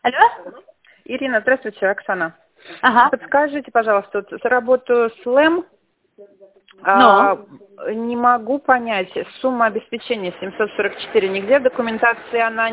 Алло? Ирина, здравствуйте, Оксана. Ага. Подскажите, пожалуйста, вот работаю с ЛЭМ, Ну? не могу понять, сумма обеспечения 744, нигде в документации она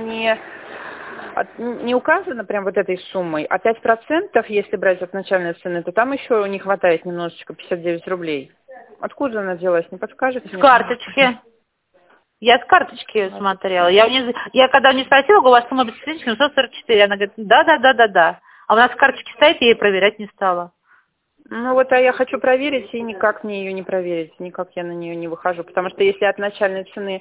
не указана прям вот этой суммой, а 5%, если брать от начальной цены, то там еще не хватает немножечко, 59 рублей. Откуда она взялась, не подскажете С мне? карточки. Я с карточки её смотрела. Я когда у нее спросила, у вас сумма обеспечения 744, она говорит, да. А у нас в карточке стоит, я ей проверять не стала. Ну вот, а я хочу проверить, и никак мне ее не проверить, никак я на нее не выхожу, потому что если от начальной цены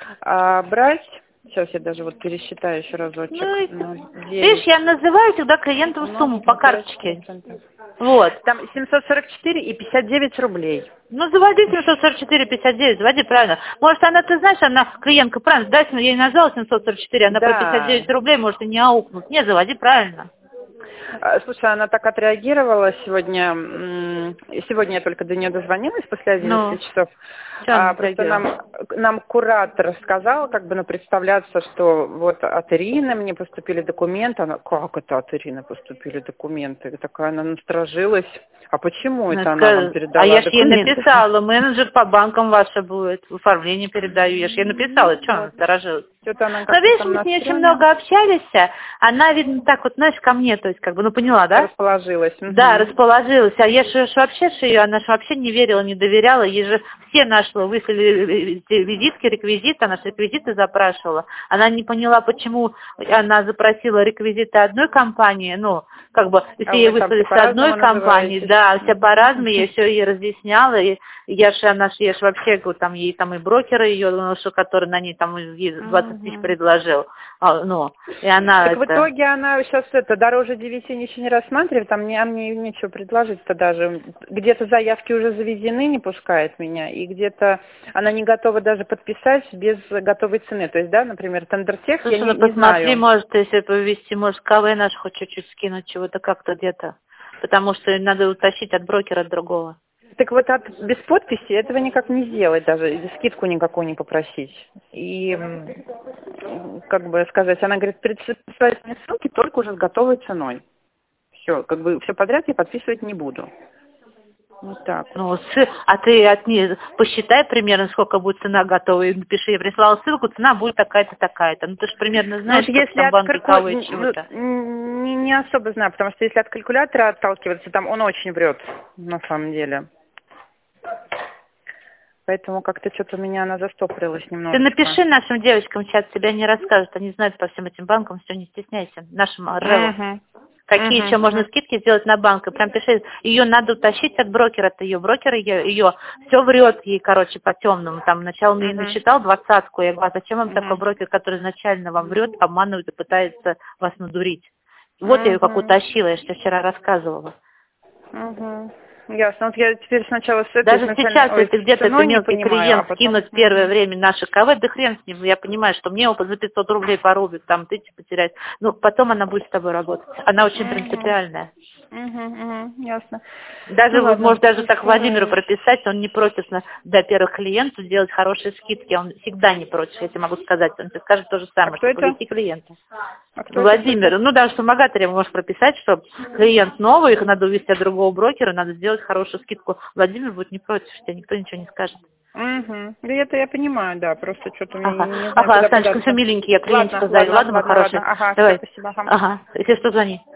брать, сейчас я даже вот пересчитаю еще разочек, Видишь, я называю всегда клиентам сумму по карточке. Вот. Там 744 и 59 рублей. Ну, заводи 744,59, заводи правильно. Может, она, ты знаешь, она, клиентка, правильно, да, я ей назвала 744, она про 59 рублей может и не аукнуть. Не, заводи правильно. Слушай, она так отреагировала сегодня. Сегодня я только до нее дозвонилась после 11 часов. Просто нам куратор сказал, как бы, представляться, что вот от Ирины мне поступили документы. Она, как это от Ирины поступили документы? И такая она насторожилась. А почему это она вам передала документы? А я ж ей документы? написала, менеджер по банкам ваша будет, в оформлении передаю. Я ж ей написала, что она насторожилась? Но видишь, мы с ней очень много общались, она, видно, так вот, знаешь, ко мне, то есть, как бы, ну, поняла, да? Расположилась. Да, расположилась. А я же вообще ее, она же вообще не верила, не доверяла. Ей же все нашла, выслали визитки, реквизиты, она же реквизиты запрашивала. Она не поняла, почему она запросила реквизиты одной компании, ну, как бы, если ей выслали с одной компании, да, все по-разному, я все ей разъясняла, и я же вообще, там, ей там и брокеры ее, который на ней там 20 тысяч предложил, ну, и она... Так в итоге она сейчас дороже 9 ничего не рассматривает, а мне нечего предложить-то даже. Где-то заявки уже заведены, не пускает меня, и где-то она не готова даже подписать без готовой цены. То есть, да, например, Тендертех, я не посмотри, знаю. может, если повести, может, КВ наш хоть чуть-чуть скинуть чего-то как-то где-то, потому что надо утащить от брокера другого. Так вот, без подписи этого никак не сделать, даже скидку никакую не попросить. И, как бы сказать, она говорит, присылайте мне ссылки только уже с готовой ценой. Все, как бы все подряд я подписывать не буду. Вот так. Ну, а ты от нее посчитай примерно, сколько будет цена готова, и напиши, я прислала ссылку, цена будет такая-то, такая-то. Ну, ты же примерно знаешь, ну, сколько там банки КВ чего-то. Не особо знаю, потому что если от калькулятора отталкиваться, там он очень врет, на самом деле. Поэтому как-то что-то у меня она застопорилась немного. Ты напиши нашим девочкам, сейчас тебя не расскажут, они знают по всем этим банкам, все, не стесняйся, нашим РЭО. Какие еще можно скидки сделать на банк? И прям пиши, ее надо утащить от брокера, это ее брокер, ее все врет ей, короче, по темному. Там сначала мне насчитал 20-ку, я говорю, а зачем вам такой брокер, который изначально вам врет, обманывает и пытается вас надурить? Вот я ее как утащила, я же тебе вчера рассказывала. Ясно. Вот я теперь сначала с этой... Даже сейчас, если где-то это мелкий клиент скинуть первое время наши КВ, да хрен с ним, я понимаю, что мне опыт за 500 рублей порубит, там ты потерять. Ну, потом она будет с тобой работать. Она очень принципиальная. Ясно. Даже, может, даже так Владимиру прописать, он не против для первых клиентов делать хорошие скидки, он всегда не против, я тебе могу сказать, он тебе скажет то же самое, что повести клиента. Владимир, ну даже в вспомогательре можешь прописать, что клиент новый, их надо увезти от другого брокера, надо сделать хорошую скидку. Владимир будет не против, тебе никто ничего не скажет. Да это я понимаю, да, просто что-то мне не знаю, Ага, Санечка, все миленький, я клиентчика сзади. Ладно, мой хороший. Ага, давай. Спасибо. Ага, если что, звони.